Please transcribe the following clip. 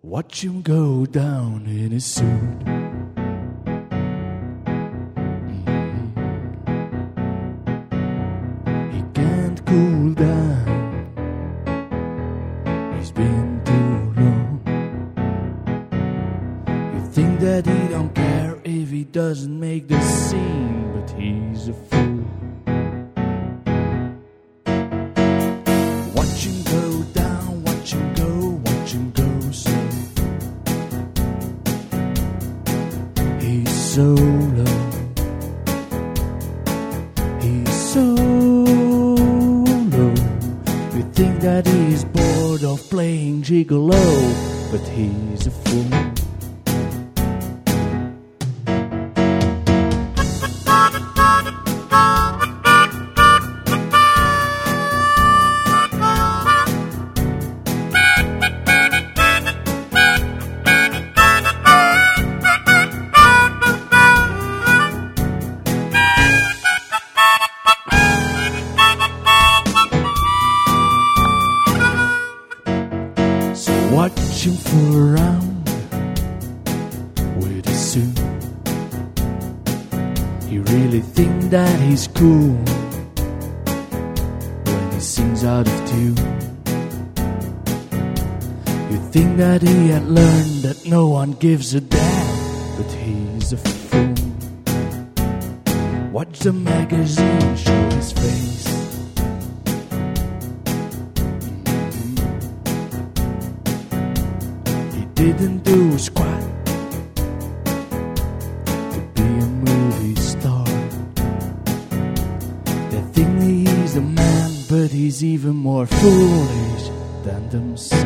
Watch him go down in his suit. He can't cool down. He's been too long. You think that he don't care if he doesn't make the scene, but he's a fool. Watch him go down, watch him go slow. He's so low. He's so low. You think that he's bored of playing gigolo, but he's a fool. Watch him fool around with his suit. You really think that he's cool when he sings out of tune. You think that he had learned that no one gives a damn, but he's a fool. Watch the magazine show his face. Didn't do squat to be a movie star. They think he's the man, but he's even more foolish than themselves.